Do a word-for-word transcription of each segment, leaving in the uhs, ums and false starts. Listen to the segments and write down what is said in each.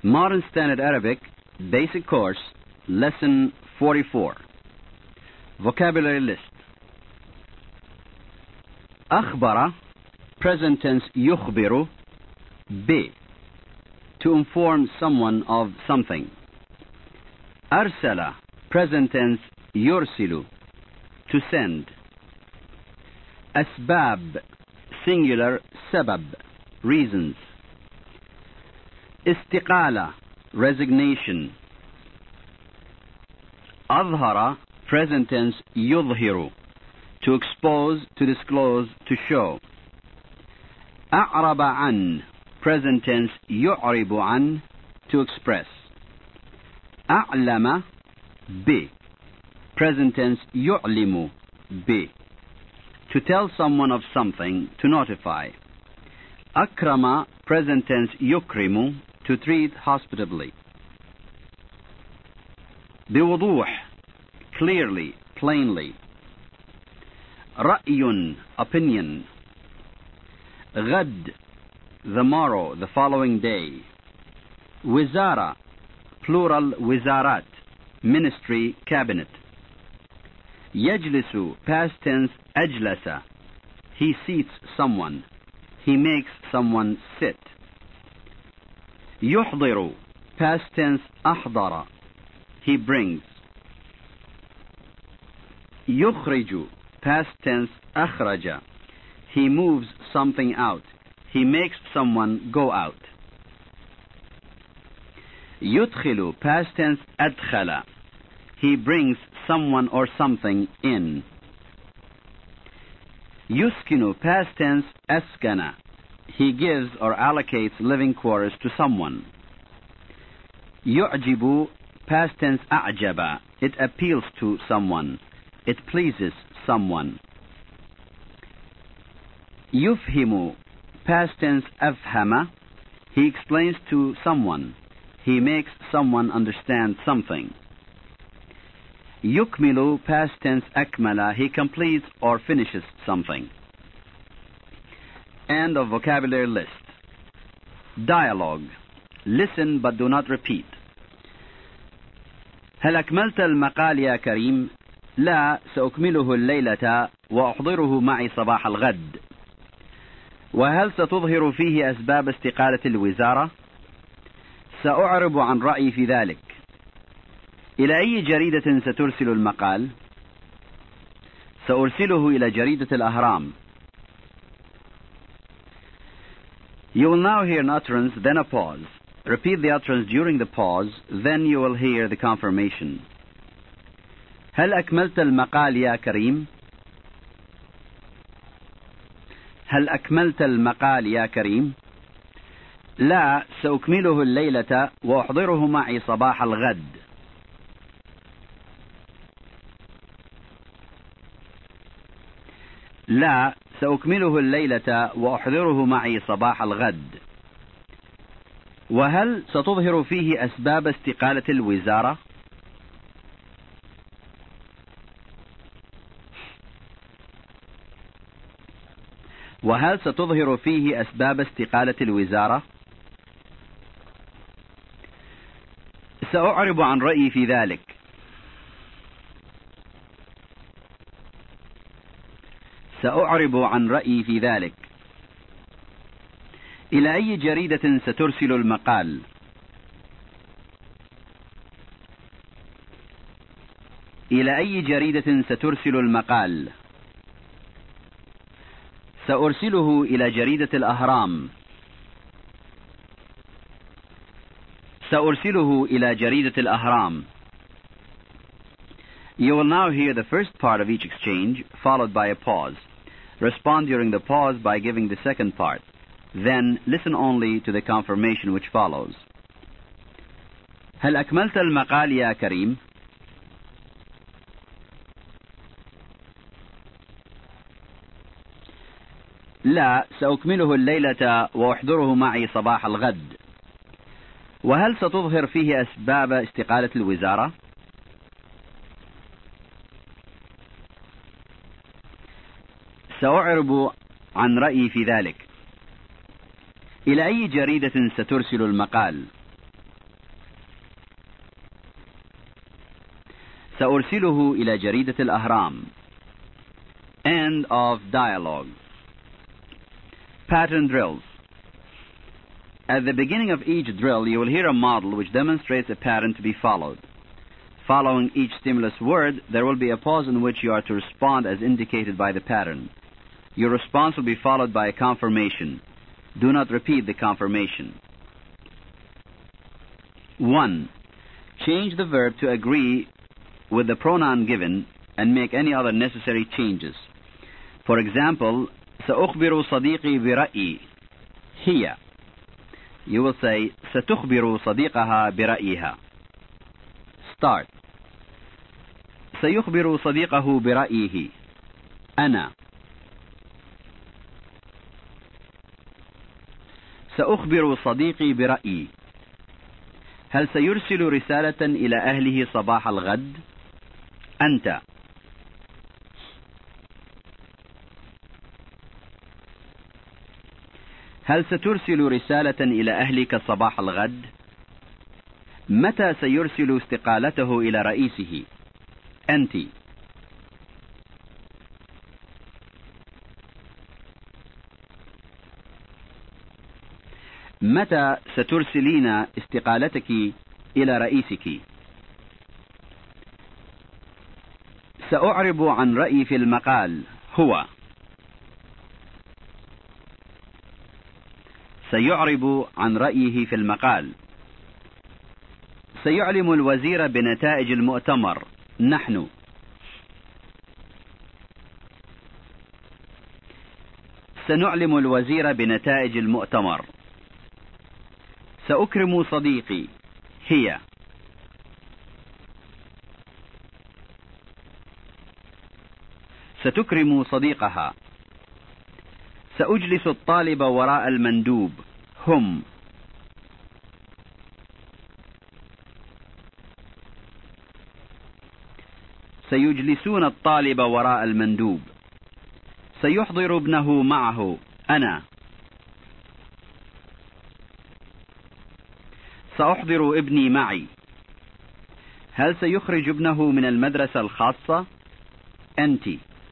Modern Standard Arabic, Basic Course, Lesson forty-four. Vocabulary list. أخبر, present tense يخبر, be, to inform someone of something. أرسل, present tense يرسل, to send. أسباب, singular سبب, reasons. استقالة, resignation. أظهر, present tense يظهر, to expose, to disclose, to show. أعرب عن, present tense يعرب عن, to express. أعلم, be, present tense يعلم, be, to tell someone of something, to notify. أكرم, present tense يكرم, to treat hospitably. بوضوح, clearly, plainly. رأي, opinion. غد, the morrow, the following day. وزارة, plural وزارات, ministry, cabinet. يجلس, past tense أجلس, he seats someone, he makes someone sit. يحضر, past tense أحضر, he brings. يخرج, past tense أخرج, he moves something out, he makes someone go out. يدخل, past tense أدخل, he brings someone or something in. يسكن, past tense أسكن, he gives or allocates living quarters to someone. يعجب, past tense أعجب, it appeals to someone, it pleases someone. يفهم, past tense أفهم, he explains to someone, he makes someone understand something. يكمل, past tense أكمل, he completes or finishes something. End of vocabulary list. Dialogue. Listen but do not repeat. هل أكملت المقال يا كريم؟ لا، سأكمله الليلة وأحضره معي صباح الغد. وهل ستظهر فيه أسباب استقالة الوزارة؟ سأعرب عن رأيي في ذلك. إلى أي جريدة سترسل المقال؟ سأرسله إلى جريدة الأهرام. You will now hear an utterance, then a pause. Repeat the utterance during the pause, then you will hear the confirmation. هل أكملت المقال يا كريم؟ هل أكملت المقال يا كريم؟ لا، سأكمله الليلة وأحضره معي صباح الغد. لا، سأكمله الليلة وأحضره معي صباح الغد. وهل ستظهر فيه أسباب استقالة الوزارة؟ وهل ستظهر فيه أسباب استقالة الوزارة؟ سأعرب عن رأيي في ذلك. سأعرب عن رأيي في ذلك. إلى أي جريدة سترسل المقال؟ إلى أي جريدة سترسل المقال؟ سأرسله إلى جريدة الأهرام. سأرسله إلى جريدة الأهرام. You will now hear the first part of each exchange, followed by a pause. Respond during the pause by giving the second part. Then listen only to the confirmation which follows. هل أكملت المقال يا كريم؟ لا، سأكمله الليلة وأحضره معي صباح الغد. وهل ستظهر فيه أسباب استقالة الوزارة؟ سأعرب عن رأيي في ذلك. إلى أي جريدة سترسل المقال؟ سأرسله إلى جريدة الأهرام. End of dialogue. Pattern drills. At the beginning of each drill, you will hear a model which demonstrates a pattern to be followed. Following each stimulus word, there will be a pause in which you are to respond as indicated by the pattern. Your response will be followed by a confirmation. Do not repeat the confirmation. one. Change the verb to agree with the pronoun given and make any other necessary changes. For example, سأخبر صديقي برأيي هي. You will say ستخبر صديقها برأيها. Start. سيخبر صديقه برأيه أنا. سأخبر صديقي برأيي. هل سيرسل رسالة إلى أهله صباح الغد؟ أنت. هل سترسل رسالة إلى أهلك صباح الغد؟ متى سيرسل استقالته إلى رئيسه؟ أنت. متى سترسلين استقالتك إلى رئيسك؟ سأعرب عن رأيي في المقال هو. سيعرب عن رأيه في المقال. سيعلم الوزير بنتائج المؤتمر نحن. سنعلم الوزير بنتائج المؤتمر. سأكرم صديقي هي. ستكرم صديقها. سأجلس الطالب وراء المندوب هم. سيجلسون الطالب وراء المندوب. سيحضر ابنه معه أنا. سأحضر ابني معي. هل سيخرج ابنه من المدرسة الخاصة؟ أنت.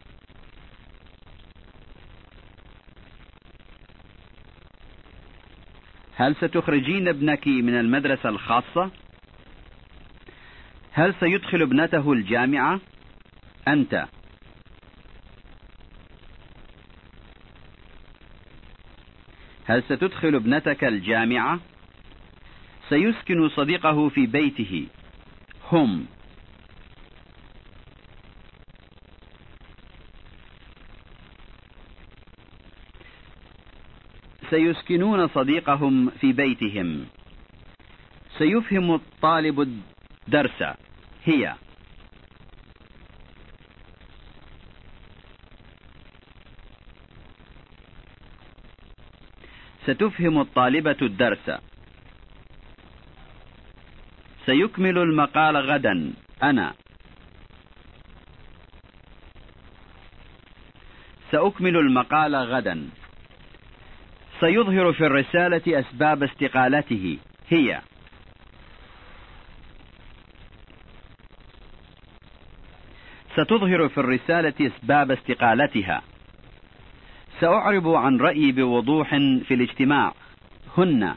هل ستخرجين ابنك من المدرسة الخاصة؟ هل سيدخل ابنته الجامعة؟ أنت. هل ستدخل ابنتك الجامعة؟ سيسكن صديقه في بيته هم. سيسكنون صديقهم في بيتهم. سيفهم الطالب الدرس هي. ستفهم الطالبة الدرس. سيكمل المقال غدا أنا. سأكمل المقال غدا. سيظهر في الرسالة أسباب استقالته هي. ستظهر في الرسالة أسباب استقالتها. سأعرب عن رأيي بوضوح في الاجتماع هن.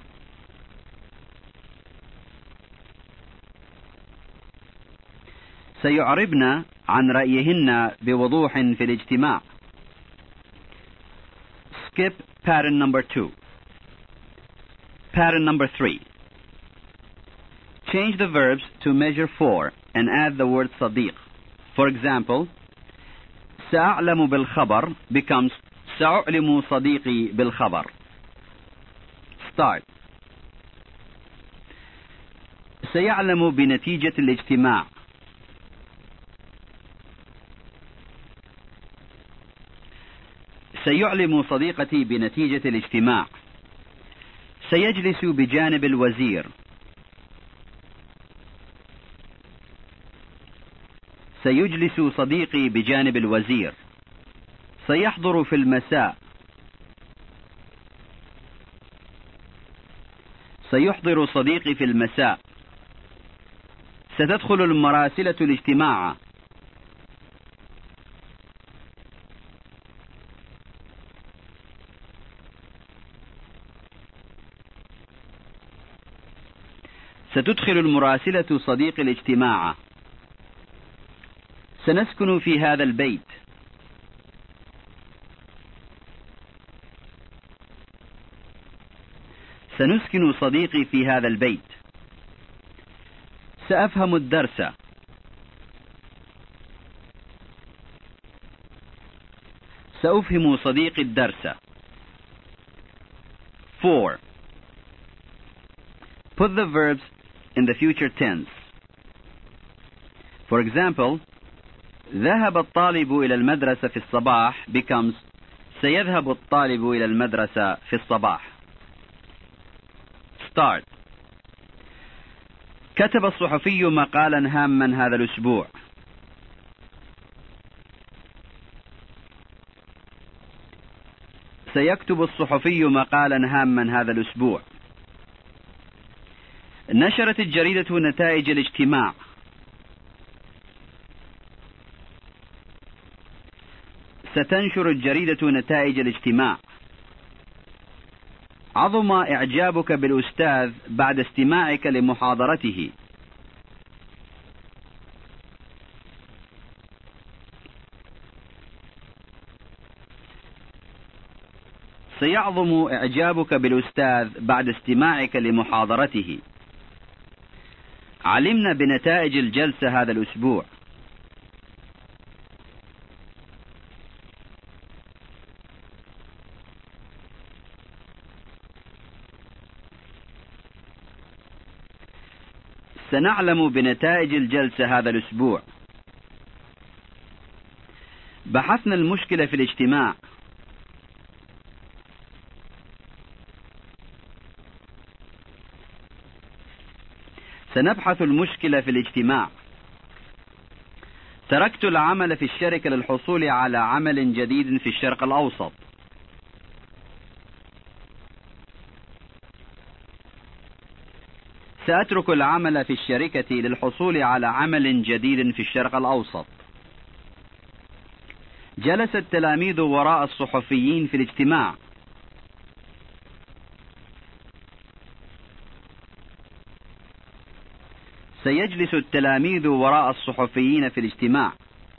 سيعربن عن رأيهن بوضوح في الاجتماع. Skip pattern number two. Pattern number three. Change the verbs to measure four and add the word صديق. For example, سأعلم بالخبر becomes سأعلم صديقي بالخبر. Start. سيعلم بنتيجة الاجتماع. سيعلم صديقتي بنتيجة الاجتماع. سيجلس بجانب الوزير. سيجلس صديقي بجانب الوزير. سيحضر في المساء. سيحضر صديقي في المساء. ستدخل المراسلة الاجتماع. ستدخل المراسلة صديق الاجتماع. سنسكن في هذا البيت. سنسكن صديقي في هذا البيت. سأفهم الدرس. سأفهم صديقي الدرس. four. Put the verbs in the future tense. For example, ذهب الطالب إلى المدرسة في الصباح becomes سيذهب الطالب إلى المدرسة في الصباح. Start. كتب الصحفي مقالا هاما هذا الأسبوع. سيكتب الصحفي مقالا هاما هذا الأسبوع. نشرت الجريدة نتائج الاجتماع. ستنشر الجريدة نتائج الاجتماع. عظم إعجابك بالأستاذ بعد استماعك لمحاضرته. سيعظم إعجابك بالأستاذ بعد استماعك لمحاضرته. علمنا بنتائج الجلسة هذا الأسبوع. سنعلم بنتائج الجلسة هذا الأسبوع. بحثنا المشكلة في الاجتماع. سنبحث المشكلة في الاجتماع. تركت العمل في الشركة للحصول على عمل جديد في الشرق الأوسط. سأترك العمل في الشركة للحصول على عمل جديد في الشرق الأوسط. جلس التلاميذ وراء الصحفيين في الاجتماع. سيجلس التلاميذ وراء الصحفيين في الاجتماع.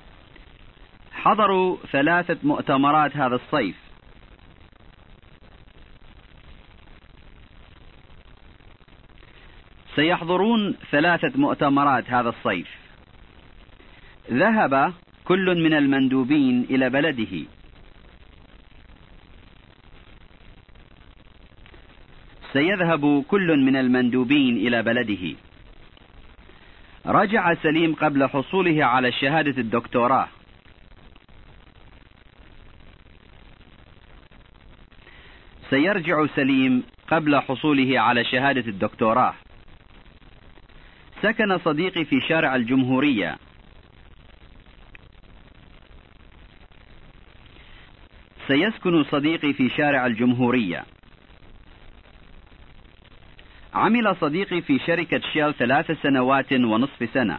حضروا ثلاثة مؤتمرات هذا الصيف. سيحضرون ثلاثة مؤتمرات هذا الصيف. ذهب كل من المندوبين إلى بلده. سيذهب كل من المندوبين إلى بلده. رجع سليم قبل حصوله على شهادة الدكتوراه. سيرجع سليم قبل حصوله على شهادة الدكتوراه. سكن صديقي في شارع الجمهورية. سيسكن صديقي في شارع الجمهورية. عمل صديقي في شركة شيل ثلاث سنوات ونصف سنة.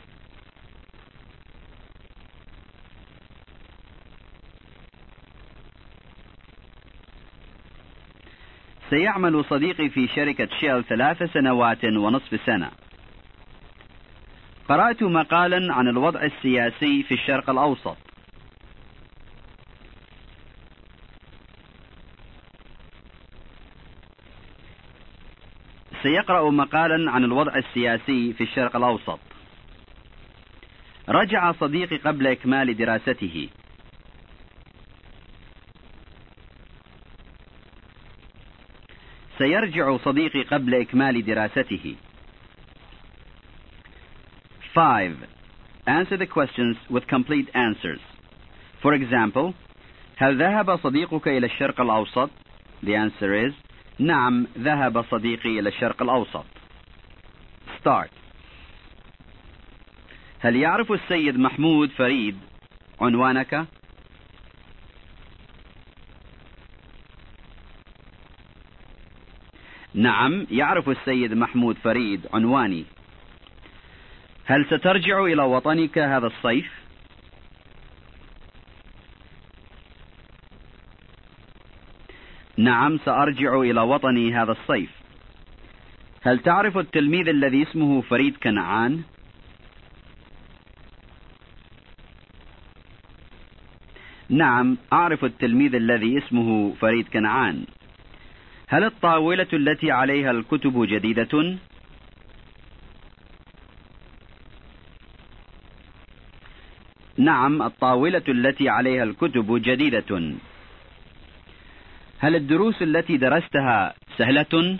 سيعمل صديقي في شركة شيل ثلاث سنوات ونصف سنة. قرأت مقالا عن الوضع السياسي في الشرق الأوسط. سيقرأ مقالا عن الوضع السياسي في الشرق الأوسط. رجع صديقي قبل إكمال دراسته. سيرجع صديقي قبل إكمال دراسته. five. Answer the questions with complete answers. For example, هل ذهب صديقك إلى الشرق الأوسط؟ The answer is نعم، ذهب صديقي إلى الشرق الأوسط. Start. هل يعرف السيد محمود فريد عنوانك؟ نعم، يعرف السيد محمود فريد عنواني. هل سترجع إلى وطنك هذا الصيف؟ نعم، سأرجع إلى وطني هذا الصيف. هل تعرف التلميذ الذي اسمه فريد كنعان؟ نعم، أعرف التلميذ الذي اسمه فريد كنعان. هل الطاولة التي عليها الكتب جديدة؟ نعم، الطاولة التي عليها الكتب جديدة. هل الدروس التي درستها سهلة؟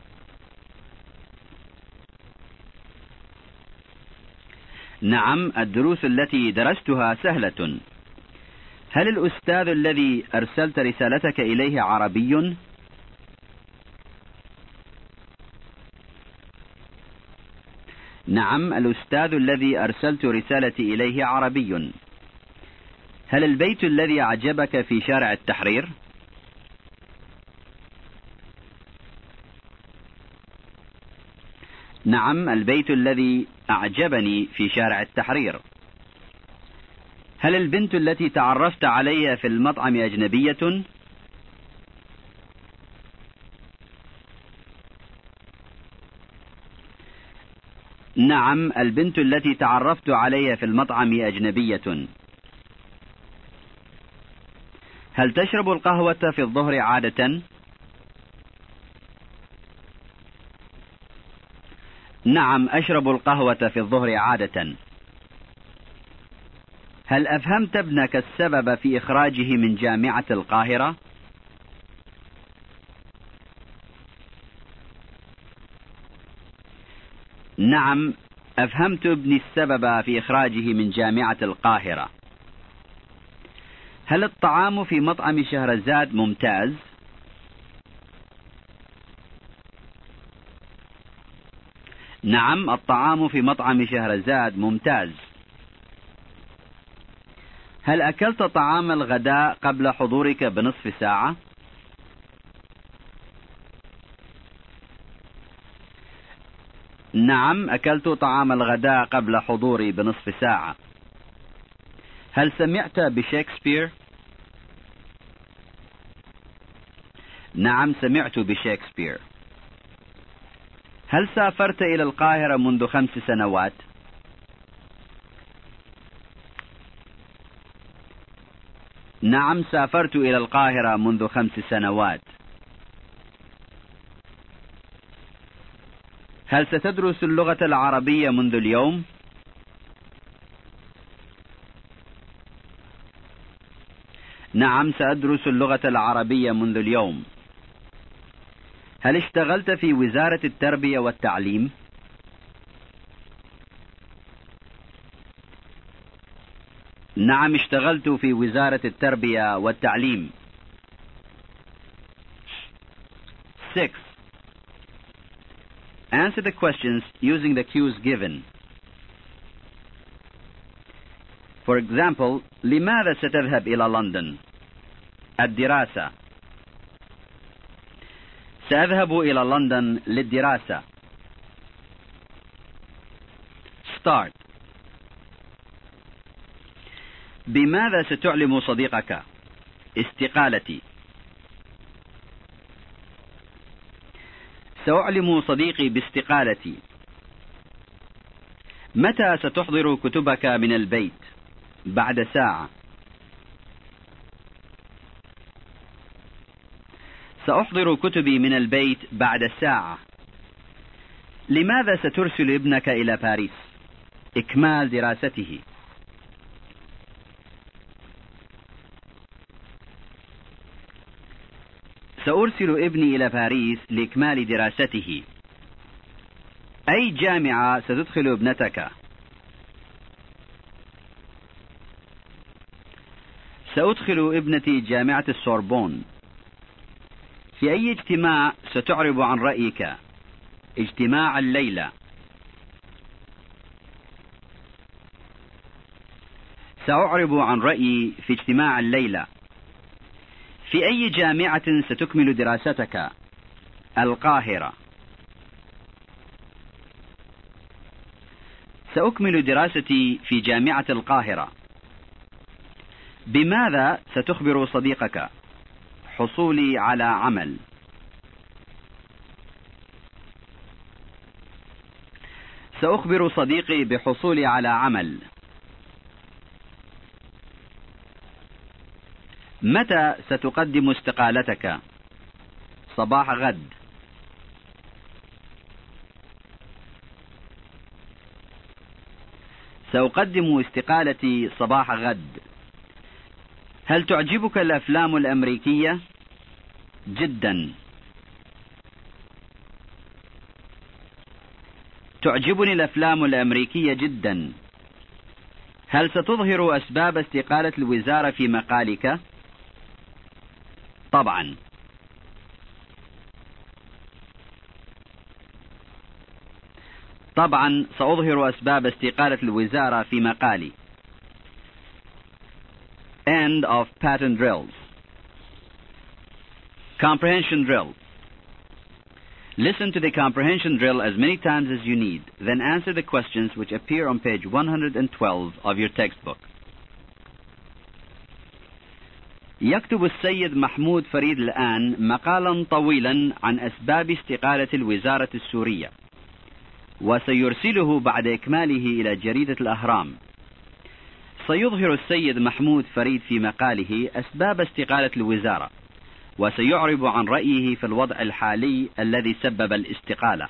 نعم، الدروس التي درستها سهلة. هل الأستاذ الذي أرسلت رسالتك إليه عربي؟ نعم، الأستاذ الذي أرسلت رسالتي إليه عربي. هل البيت الذي أعجبك في شارع التحرير؟ نعم، البيت الذي أعجبني في شارع التحرير. هل البنت التي تعرفت عليها في المطعم أجنبية؟ نعم، البنت التي تعرفت عليها في المطعم أجنبية. هل تشرب القهوة في الظهر عادة؟ نعم، أشرب القهوة في الظهر عادة. هل أفهمت ابنك السبب في إخراجه من جامعة القاهرة؟ نعم، أفهمت ابني السبب في إخراجه من جامعة القاهرة. هل الطعام في مطعم شهرزاد ممتاز؟ نعم، الطعام في مطعم شهرزاد ممتاز. هل أكلت طعام الغداء قبل حضورك بنصف ساعة؟ نعم، أكلت طعام الغداء قبل حضوري بنصف ساعة. هل سمعت بشكسبير؟ نعم، سمعت بشكسبير. هل سافرت إلى القاهرة منذ خمس سنوات؟ نعم، سافرت إلى القاهرة منذ خمس سنوات. هل ستدرس اللغة العربية منذ اليوم؟ نعم، سأدرس اللغة العربية منذ اليوم. هل اشتغلت في وزارة التربية والتعليم؟ نعم، اشتغلت في وزارة التربية والتعليم. six. Answer the questions using the cues given. For example, لماذا ستذهب إلى لندن؟ الدراسة. سأذهب إلى لندن للدراسة. Start. بماذا ستعلم صديقك؟ استقالتي. سأعلم صديقي باستقالتي. متى ستحضر كتبك من البيت؟ بعد ساعة. سأحضر كتبي من البيت بعد ساعة. لماذا سترسل ابنك إلى باريس؟ إكمال دراسته. سأرسل ابني إلى باريس لإكمال دراسته. أي جامعة ستدخل ابنتك؟ سأدخل ابنتي جامعة السوربون. في أي اجتماع ستعرب عن رأيك؟ اجتماع الليلة. سأعرب عن رأيي في اجتماع الليلة. في أي جامعة ستكمل دراستك؟ القاهرة. سأكمل دراستي في جامعة القاهرة. بماذا ستخبر صديقك؟ حصولي على عمل. سأخبر صديقي بحصولي على عمل. متى ستقدم استقالتك؟ صباح غد. سأقدم استقالتي صباح غد. هل تعجبك الأفلام الأمريكية؟ جدا. تعجبني الأفلام الأمريكية جدا. هل ستظهر أسباب استقالة الوزارة في مقالك؟ طبعا. طبعا سأظهر أسباب استقالة الوزارة في مقالي. End of pattern drills. Comprehension drill. Listen to the comprehension drill as many times as you need, then answer the questions which appear on page one hundred twelve of your textbook. يكتب السيد محمود فريد الآن مقالا طويلا عن أسباب استقالة الوزارة السورية، وسيرسله بعد إكماله إلى جريدة الأهرام. سيظهر السيد محمود فريد في مقاله أسباب استقالة الوزارة، وسيعرب عن رأيه في الوضع الحالي الذي سبب الاستقالة.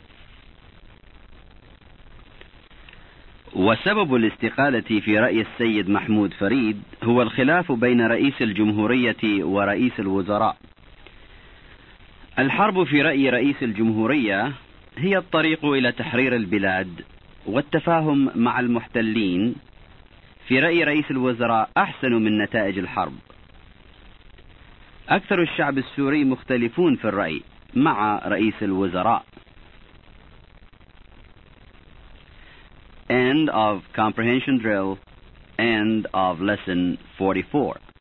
وسبب الاستقالة في رأي السيد محمود فريد هو الخلاف بين رئيس الجمهورية ورئيس الوزراء. الحرب في رأي رئيس الجمهورية هي الطريق إلى تحرير البلاد والتفاهم مع المحتلين. في رأي رئيس الوزراء أحسن من نتائج الحرب. أكثر الشعب السوري مختلفون في الرأي مع رئيس الوزراء. End of comprehension drill. End of lesson forty-four.